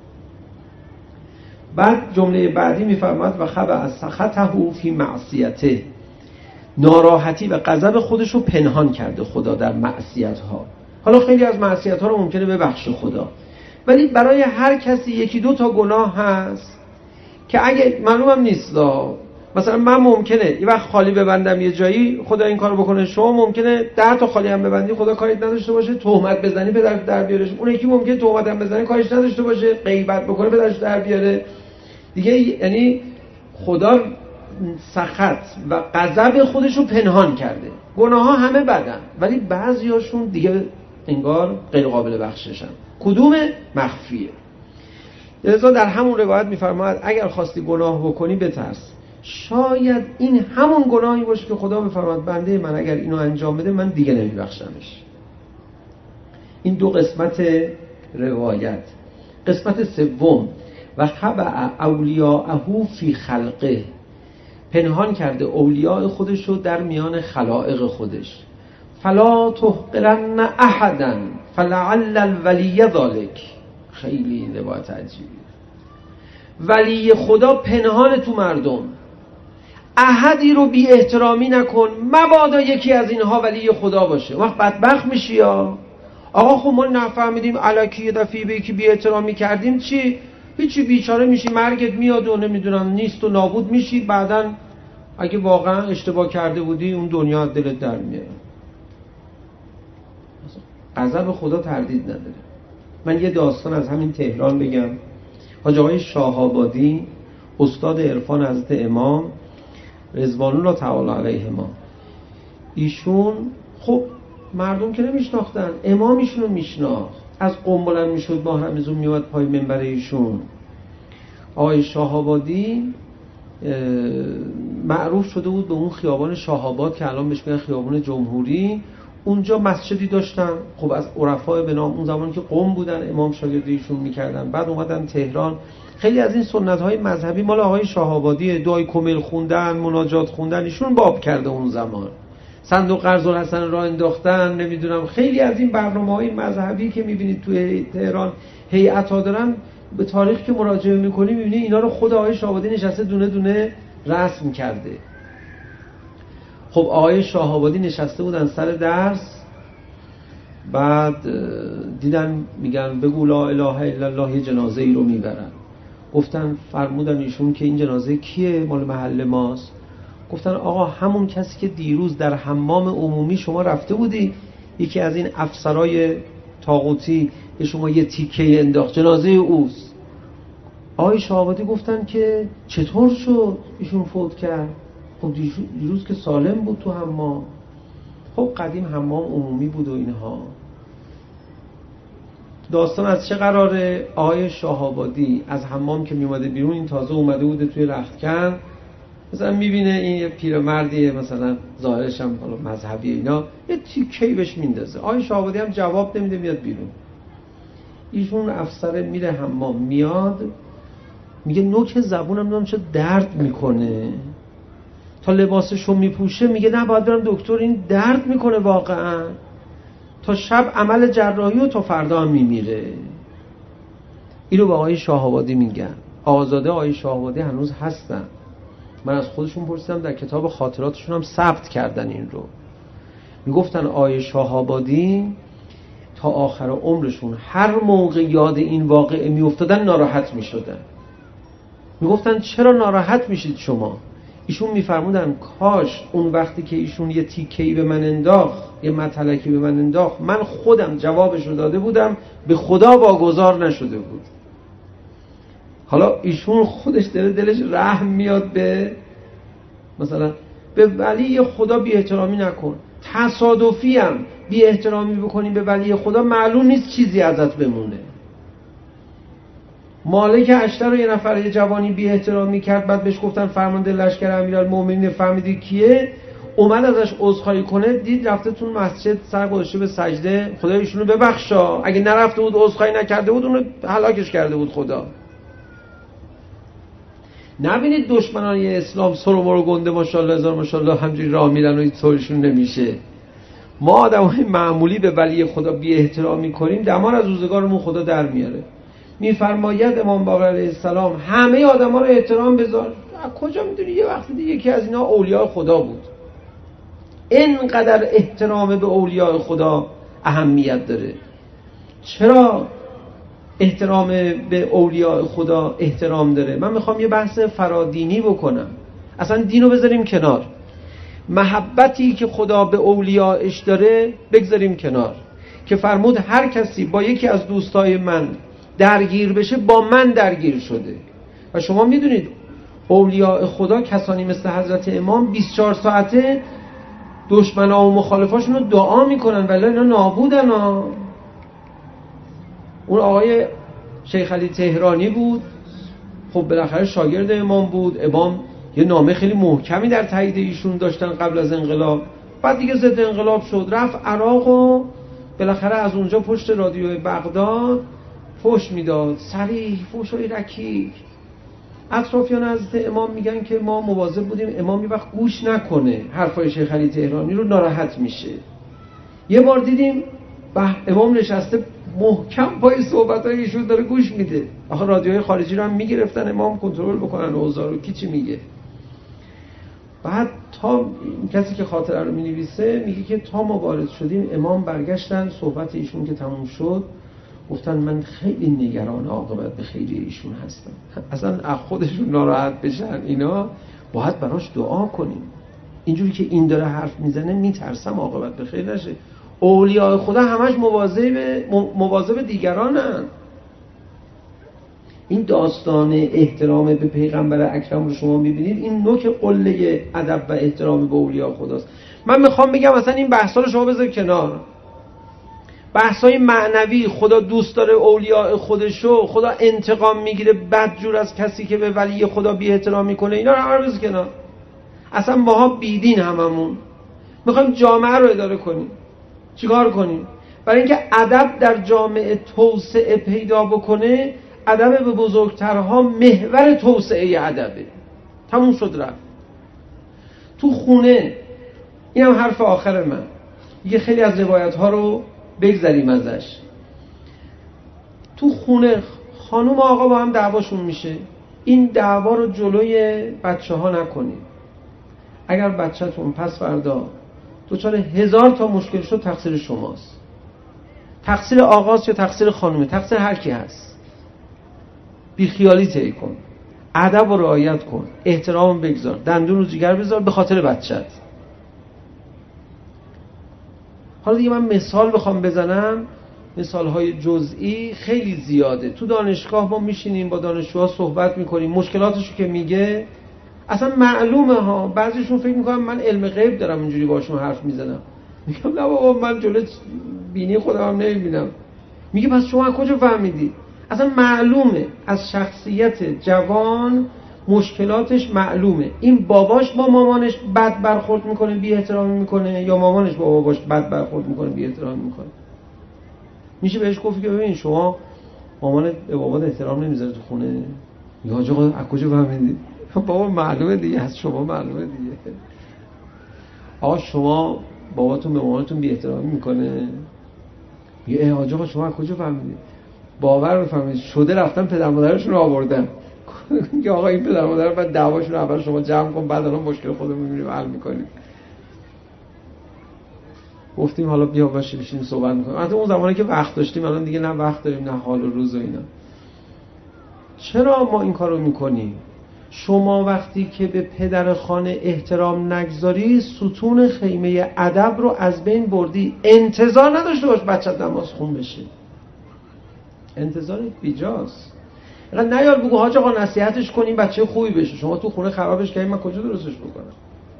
B: بعد جمله بعدی میفرماید و خبأ سخطه فی معصیته، ناراحتی و غضب خودش رو پنهان کرده خدا در معصیت ها. حالا خیلی از معصیت ها رو ممکنه ببخشه خدا، ولی برای هر کسی یکی دو تا گناه هست که اگه معلومم نیست، مثلا من ممکنه یه وقت خالی ببندم یه جایی خدا این کارو بکنه، شما ممکنه ده تا خالی هم ببندی خدا کاریت نداشته باشه، تهمت بزنی پدرش در بیاره، اون یکی ممکنه تهمت هم بزنی کارش نداشته باشه، غیبت بکنه پدرش در بیاره دیگه. یعنی خدا سخط و غضب خودش رو پنهان کرده. گناه ها همه بدن ولی بعضیاشون دیگه انگار غیر قابل بخششن. کدوم؟ مخفیه. لذا در همون روایت میفرماید اگر خواستی گناه بکنی بترس، شاید این همون گناهی باشه که خدا میفرماید بنده من اگر اینو انجام بده من دیگه نمیبخشمش. این دو قسمت روایت. قسمت سوم و خبأ اولیاءه فی خلقه، پنهان کرده اولیاء خودش رو در میان خلائق خودش. فلا تحقرن احدا فلعل الولی ذلک، خیلی روایت عجیبی. ولی خدا پنهان تو مردم، احدی رو بی احترامی نکن مبادا یکی از اینها ولی خدا باشه، وقت بدبخت میشی. یا آقا خب ما نفهمیدیم الکی یه دفعه به یکی بی احترامی کردیم چی؟ هیچی، بیچاره میشی، مرگت میاد و نمیدونم نیست و نابود میشی، بعدن اگه واقعا اشتباه کرده بودی اون دنیا از دلت در میاره. غضب خدا تردید نداره. من یه داستان از همین تهران بگم. حاج آقای شاه آبادی استاد عرفان حضرت امام رضوان الله تعالی علیهما. ایشون خب مردم که نمیشناختن، امام ایشون رو میشناخت. از قم بلند میشد ماه رمضان میومد پای منبر ایشون. آقای شاه‌آبادی معروف شده بود به اون خیابان شاه‌آباد که الان بهش میگن خیابان جمهوری. اونجا مسجدی داشتن، خب از عرفای به نام اون زمانی که قم بودن امام شاگرد ایشون میکردن. بعد اومدن تهران. خیلی از این سنت‌های مذهبی مال آقای شاه‌آبادی، دعای کمیل خوندن، مناجات خوندن، ایشون باب کرده اون زمان. صندوق قرض الحسن را انداختن، نمیدونم خیلی از این برنامه‌های مذهبی که میبینید توی تهران هیئت‌ها دارن، به تاریخ که مراجعه میکنی میبینی اینا رو خود آقای شاه‌آبادی نشسته دونه دونه رسم کرده. خب آقای شاه‌آبادی نشسته بودن سر درس، بعد دیدن میگن بگو لا اله الا الله، یه جنازه ای رو میبرن. گفتن فرمودن ایشون که این جنازه کیه؟ مال محل ماست. گفتن آقا همون کسی که دیروز در حمام عمومی شما رفته بودی، یکی از این افسرای طاغوتی به شما یه تیکه انداخت، جنازه اوست. آقای شاه‌آبادی گفتن که چطور شد ایشون فوت کرد؟ خب دیروز که سالم بود تو حمام. خب قدیم حمام عمومی بود و اینها. داستان از چه قراره؟ آقای شاه‌آبادی از حمام که میومده بیرون، این تازه اومده بوده توی رختکن، مثلا میبینه این یه پیرمردیه مثلا ظاهرش هم مذهبی اینا، یه تیکه‌ای بهش میندازه. آقای شاه‌آبادی هم جواب نمیده، میاد بیرون. ایشون افسر میره حمام، میاد میگه نوک زبونم نمیدونم چه درد میکنه، تا لباسشو میپوشه میگه نه باید برم دکتر، این درد میکنه واقعا، تا شب عمل جراحی و تا فردا هم میمیره. اینو به آقای شاه‌آبادی میگن. آزاده آقای شاه‌آبادی هنوز هستن. من از خودشون پرسیدم، در کتاب خاطراتشون هم ثبت کردن این رو. میگفتن آقای شاه‌آبادی تا آخر عمرشون هر موقع یاد این واقعه میافتادن ناراحت میشدن. میگفتن چرا ناراحت میشید شما؟ ایشون میفرمودن کاش اون وقتی که ایشون یه تیکه‌ای به من انداخت، یه مطلقی به من انداخت، من خودم جوابش رو داده بودم، به خدا واگذار نشده بود. حالا ایشون خودش دل دلش رحم میاد به مثلا به ولی خدا بی احترامی نکن. تصادفی هم بی احترامی بکنی به ولی خدا، معلوم نیست چیزی ازت بمونه. مالک اشتر رو یه نفر یه جوانی بی احترامی کرد، بعد بهش گفتن فرمانده لشکر امیرالمومنین، فهمیدی کیه؟ اومد ازش عذرخواهی کنه، دید رفته تو مسجد سر گذاشته به سجده، خدا ایشونو ببخشا، اگه نرفته بود عذرخواهی نکرده بود اونو هلاکش کرده بود خدا. نبینید دشمنان اسلام سر و مرو گنده ماشاءالله هزار ماشاءالله همجوری راه میرن و هیچ طورشون نمیشه. ما آدمای معمولی به ولی خدا بی احترامی کنیم، دمار از روزگارمون خدا در میاره. میفرماید امام باقر علیه السلام همه آدما رو احترام بذار. کجا میدونی یه وقتی دیگه یکی از اینا اولیاء خدا بود. اینقدر احترام به اولیاء خدا اهمیت داره. چرا احترام به اولیاء خدا احترام داره؟ من میخوام یه بحث فرادینی بکنم. اصلا دینو بذاریم کنار، محبتی که خدا به اولیاءش داره بگذاریم کنار، که فرمود هر کسی با یکی از دوستای من درگیر بشه با من درگیر شده. و شما میدونید اولیاء خدا کسانی مثل حضرت امام بیست و چهار ساعته دشمنا و مخالفاشون رو دعا میکنن، ولی اینا نابودن ها. اون آقای شیخ علی تهرانی بود، خب بالاخره شاگرد امام بود. امام یه نامه خیلی محکمی در تایید ایشون داشتن قبل از انقلاب، بعد دیگه ضد انقلاب شد، رفت عراق و بالاخره از اونجا پشت رادیو بغداد فحش میداد، صریح فحشای رکیک. اطرافیان حضرت امام میگن که ما مواظب بودیم امام یه وقت گوش نکنه حرفای شیخ علی تهرانی رو، ناراحت میشه. یه بار دیدیم امام نشسته محکم پای صحبتای ایشون داره گوش میده. آخه رادیوهای خارجی رو هم میگرفتن امام کنترل بکنن اوضاع رو، کی چی میگه. بعد تا کسی که خاطره رو مینویسه میگه که تا ما وارد شدیم امام برگشتن، صحبت ایشون که تموم شد گفتن من خیلی نگران عاقبت به خیری ایشون هستم. اصلا از خودشون ناراحت بشن اینا، باید براش دعا کنیم. اینجوری که این داره حرف میزنه میترسم عاقبت به خیر نشه. اولیاء خدا همش مواظب مواظب دیگرانن. این داستان احترام به پیغمبر اکرم رو شما میبینید، این نوک قله ادب و احترام به اولیاء خداست. من میخوام بگم مثلا این بحثا رو شما بذار کنار، بحثای معنوی، خدا دوست داره اولیاء خودشو، خدا انتقام میگیره بدجور از کسی که به ولی خدا بی احترام میکنه، اینا رو همه بذار کنار. اصلا ماها بیدین هممون میخوایم جامعه رو اداره کنیم. چیکار کنیم؟ برای اینکه ادب در جامعه توسعه پیدا بکنه، ادب به بزرگترها محور توسعه ادبه. تموم شد رفت. تو خونه، این هم حرف آخر من، یه خیلی از روایت ها رو بگذاریم ازش. تو خونه خانم و آقا با هم دعواشون میشه، این دعوا رو جلوی بچه ها نکنید. اگر بچه‌تون پس فردا دوچار هزار تا مشکل شد، تقصیر شماست. تقصیر آقاست یا تقصیر خانومه، تقصیر هر کی هست. بی خیالی طی کن، ادب رو رعایت کن، احترام بگذار، دندون رو جگر بذار به خاطر بچت. حالا دیگه من مثال بخوام بزنم، مثال‌های جزئی خیلی زیاده. تو دانشگاه ما میشینیم با دانشجوها صحبت میکنیم، مشکلاتشو که میگه اصلا معلومه ها. بعضیشون فکر میکنن من علم غیب دارم اینجوری باشون حرف میزنم. میگم نه بابا، من جلوی بینی خودم هم نمیبینم. میگه پس شما از کجا فهمیدی؟ اصلا معلومه از شخصیت جوان، مشکلاتش معلومه. این باباش با مامانش بد برخورد میکنه، بی احترامی میکنه، یا مامانش با باباش بد برخورد میکنه، بی احترامی میکنه. میشه بهش گفت که ببین شما مامانت به بابات احترام نمیذاره تو خونه؟ یا آقا از کجا فهمیدی؟ بابا معلومه دیگه، از شما معلومه دیگه. آقا شما باباتون به مامانتون بی احترامی میکنه؟ یه آقا شما از کجا فهمیدی؟ باور بفهمید شده رفتن پدر مادرشون رو آوردن که آقا این پدر مادر بعد دعواشون رو اول شما جمع کن، بعد الان مشکل خودمون میبینیم حل میکنیم. گفتیم حالا بیا باشه بشین صحبت میکنیم. البته اون زمانی که وقت داشتیم، الان دیگه نه وقت داریم نه حال و روز و اینا. چرا ما این کارو میکنیم؟ شما وقتی که به پدر خانه احترام نگذاری، ستون خیمه ادب رو از بین بردی. انتظار نداشته باش بچت نماز خون بشه، انتظارت بیجاست. اینقدر نیار بگو حاج آقا نصیحتش کنیم بچه خوبی بشه، شما تو خونه خرابش کردین، من کجا درستش بکنم؟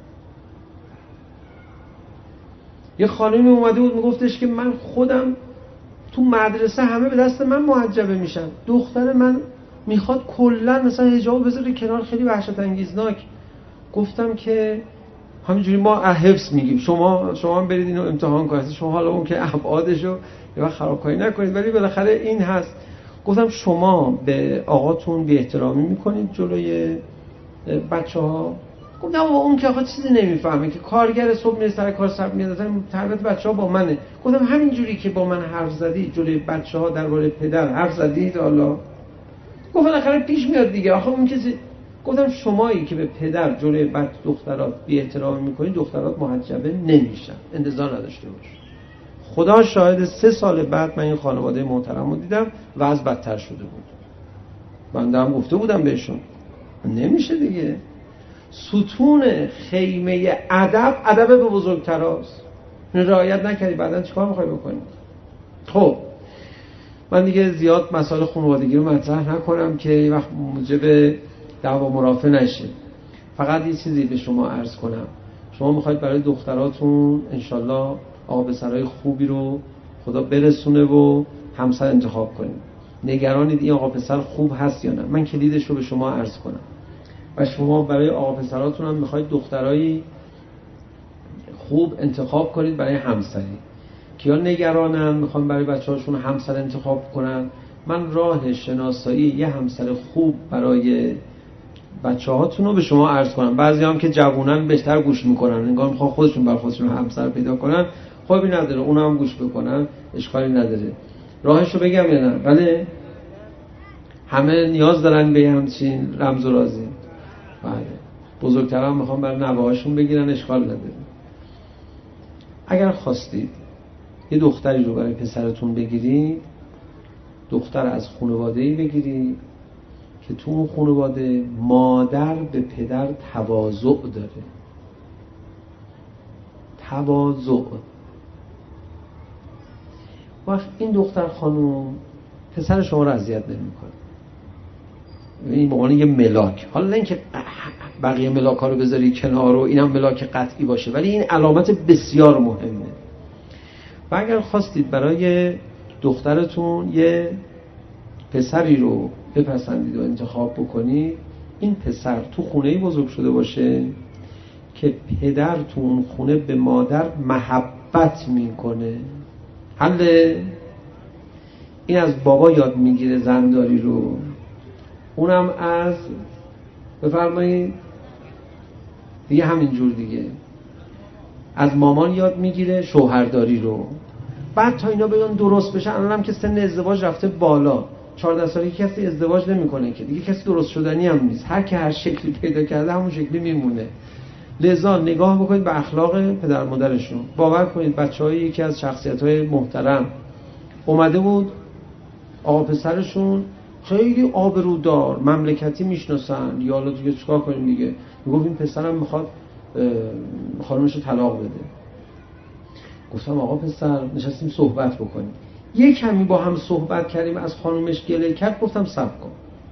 B: یه خانمی اومده بود میگفتش که من خودم تو مدرسه همه به دست من محجبه میشن، دختر من میخواد کلا مثلا حجاب بذاره کنار، خیلی وحشت انگیزناک. گفتم که همینجوری ما حفظ میگیم، شما شما هم برید اینو امتحان کنید، شما حالا اون که ابعادشو یه وقت خرابکاری نکنید، ولی بالاخره این هست. گفتم شما به آقاتون بی احترامی میکنید جلوی بچه‌ها؟ گفتم نه اون که آقا چیزی نمیفهمه، که کارگر صبح میره سر کار شب میاد، اصلا تربیت بچه‌ها با منه. گفتم همینجوری که با من حرف زدی جلوی بچه‌ها درباره پدر حرف زدید حالا؟ گفت بالاخره پیش میاد دیگه آخه اون کسی. گفتم شمایی که به پدر جلوی بچه دخترات بی احترامی میکنید، دخترات محجبه نمیشن، انتظار نداشته باش. خدا شاهد، سه سال بعد من این خانواده محترم رو دیدم و از بدتر شده بود. من هم گفته بودم بهشون نمیشه دیگه. ستون خیمه ادب، ادب به بزرگتراست. رعایت نکردی بعدن چیکار میخوای بکنی؟ خب من دیگه زیاد مسائل خانوادگی رو مطرح نکنم که یه وقت موجب دعوا مرافع نشه. فقط یه چیزی به شما عرض کنم. شما میخواید برای دختراتون انشالله آقا پسرای خوبی رو خدا برسونه و همسر انتخاب کنید. نگرانید این آقا پسر خوب هست یا نه؟ من کلیدش رو به شما عرض کنم. و شما برای آقا پسراتون هم میخواید دخترای خوب انتخاب کنید برای همسری. کیا نگرانن میخوان برای بچه‌هاشون همسر انتخاب کنن؟ من راه شناسایی یه همسر خوب برای بچه‌هاتون رو به شما عرض کنم. بعضی هم که جوونن بهتر گوش میکنن، انگار میخوان خودشون برای خودشون همسر پیدا کنن. خوبی نداره اونا هم گوش بکنن، اشکالی نداره. راهشو بگم یا نه؟ بله همه نیاز دارن به همچین رمز و رازی. بله بزرگتران میخوان برای نوه‌هاشون بگیرن، اشکال نداره. اگر خواستید یه دختری رو برای پسرتون بگیرید، دختر از خانواده‌ای بگیرید که تو اون خانواده مادر به پدر تواضع داره. تواضع. وقت این دختر خانوم پسر شما رو اذیت نمی‌کنه. این به عنوان یه ملاک. حالا نه اینکه بقیه ملاک ها رو بذاری کنار و اینم ملاک قطعی باشه، ولی این علامت بسیار مهمه. و اگر خواستید برای دخترتون یه پسری رو بپسندید و انتخاب بکنید، این پسر تو خونه‌ای بزرگ شده باشه که پدر تو اون خونه به مادر محبت میکنه. حل این از بابا یاد میگیره زنداری رو، اونم از بفرمایید دیگه همینجور دیگه از مامان یاد میگیره شوهرداری رو. بعد تا اینا بیان درست بشن، الانم که سن ازدواج رفته بالا، چهارده سالگی کسی ازدواج نمیکنه که دیگه، کسی درست شدنی هم نیست، هر که هر شکلی پیدا کرده همون شکلی میمونه. لذا نگاه بکنید به اخلاق پدر مادرشون. باور کنید بچه‌های یکی از شخصیت‌های محترم اومده بود، آقا پسرشون خیلی آبرودار مملکتی میشناسن، یا حالا دیگه چیکار کنیم دیگه، میگفت این پسرم میخواد خانمش رو طلاق بده. گفتم آقا پسر، نشستیم صحبت بکنیم، یک کمی با هم صحبت کردیم، از خانمش گله کرد، گفتم صبر کن،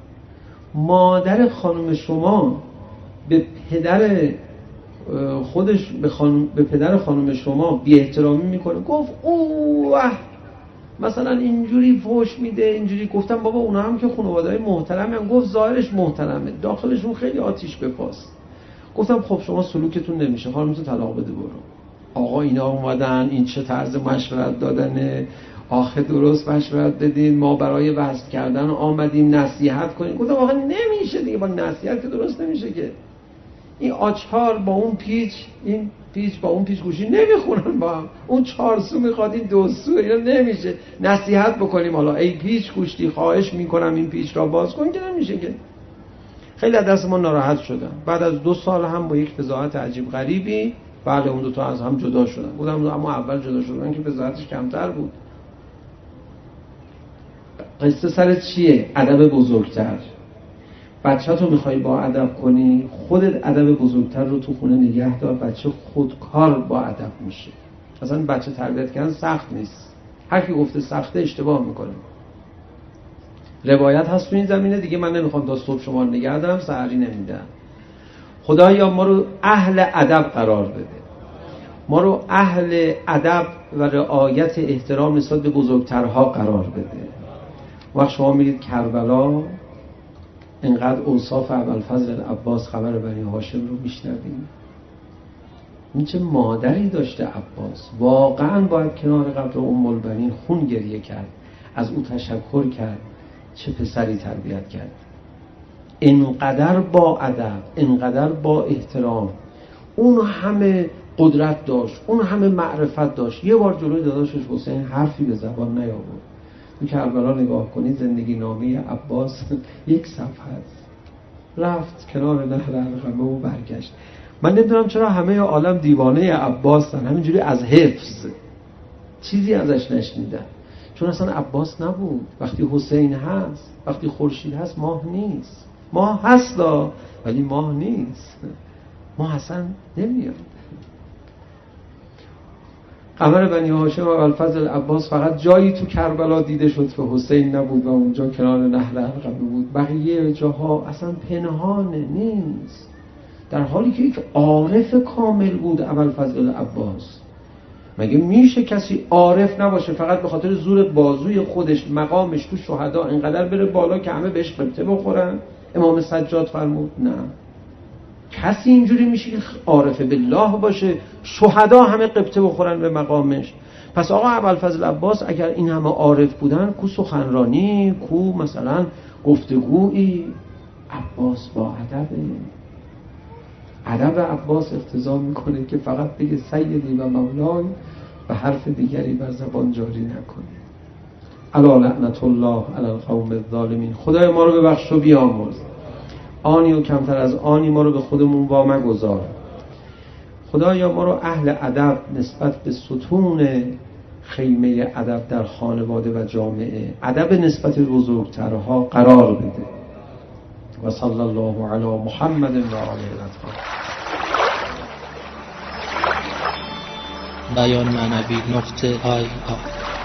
B: مادر خانم شما به پدر خودش به, خانم، به پدر خانم شما بی احترامی میکنه. گفت اوه مثلا اینجوری فحش میده اینجوری. گفتم بابا اونا هم که خانواده‌های محترمی هم. گفت ظاهرش محترمه داخلشون خیلی آتیش بپاس. گفتم خب شما سلوکتون نمیشه، خانمتون طلاق بده برو. آقا اینا اومدن این چه طرز مشورت دادنه، آخه درست مشورت بدین، ما برای وصل کردن آمدیم نصیحت کنیم. گفتم آقا نمیشه دیگه، با نصیحت که درست نمیشه که. این آچار با اون پیچ، این پیچ با اون پیچ گوشی نمیخونن با هم، اون چهار سو میخواد این دو سو، اینا نمیشه. نصیحت بکنیم حالا ای پیچ گوشتی خواهش میکنم این پیچ را باز کن، که نمیشه که. خیلی از دست ما ناراحت شدن. بعد از دو سال هم با یک فضاحت عجیب غریبی بعد اون دو تا از هم جدا شدن. بودم اما اول جدا شدن که فضاحتش کمتر بود. قصه سر چیه؟ ادب بزرگتر. بچه تو میخوای با ادب کنی، خودت ادب بزرگتر رو تو خونه نگه دار، بچه خودکار با ادب میشه. اصلا بچه تربیت کردن سخت نیست، هر کی گفته سخته اشتباه میکنه. روایت هست تو این زمینه دیگه، من نمیخوام تا صبح شما رو نگه دارم، سحری نمیدم. خدایا ما رو اهل ادب قرار بده، ما رو اهل ادب و رعایت احترام نسبت به بزرگترها قرار بده. وقت شما میرید کربلا، اینقدر اوصاف ابوالفضل عباس خبر بنی هاشم رو میشنویم، این چه مادری داشته عباس. واقعا باید کنار قبر ام البنین خون گریه کرد، از او تشکر کرد، چه پسری تربیت کرد، اینقدر با ادب، اینقدر با احترام. اون همه قدرت داشت، اون همه معرفت داشت، یه بار جلوی داداشش حسین حرفی به زبان نیاورد. تو کربلا نگاه کنید زندگی نامه عباس یک صفحه است. رفت کنار نهر القمه و برگشت. من نمیدونم چرا همه عالم دیوانه عباسن، همینجوری از حفظ چیزی ازش نشنیدن. چون اصلا عباس نبود. وقتی حسین هست، وقتی خورشید هست، ماه نیست. ماه هست ولی ماه نیست. ماه اصلا نمیاد. قمر بنی هاشم و ابوالفضل عباس فقط جایی تو کربلا دیده شد که حسین نبود و اونجا کنار نهر القمه بود. بقیه جاها اصلا پنهانه نیست، در حالی که یک عارف کامل بود ابوالفضل عباس. مگه میشه کسی عارف نباشه فقط به خاطر زور بازوی خودش مقامش تو شهدا اینقدر بره بالا که همه بهش قبطه بخورن؟ امام سجاد فرمود نه، کسی اینجوری میشه که عارف بالله باشه شهدا همه قبطه بخورن به مقامش. پس آقا ابوالفضل عباس اگر این همه عارف بودن، کو سخنرانی، کو مثلا گفتگویی؟ عباس با ادبه. ادب عباس اقتضا میکنه که فقط بگه سیدی و مولای و حرف دیگری بر زبان جاری نکنه. الا لعنت الله علی القوم الظالمین. خدای ما رو ببخش و بیامرز، آنی و کمتر از آنی ما رو به خودمون وا مگذار. خدایا ما رو اهل ادب نسبت به ستون خیمه ادب در خانواده و جامعه، ادب نسبت به بزرگترها قرار بده. و صلی الله علی محمد و آله الاطهار.
A: بیان معنوی نقطه آی آی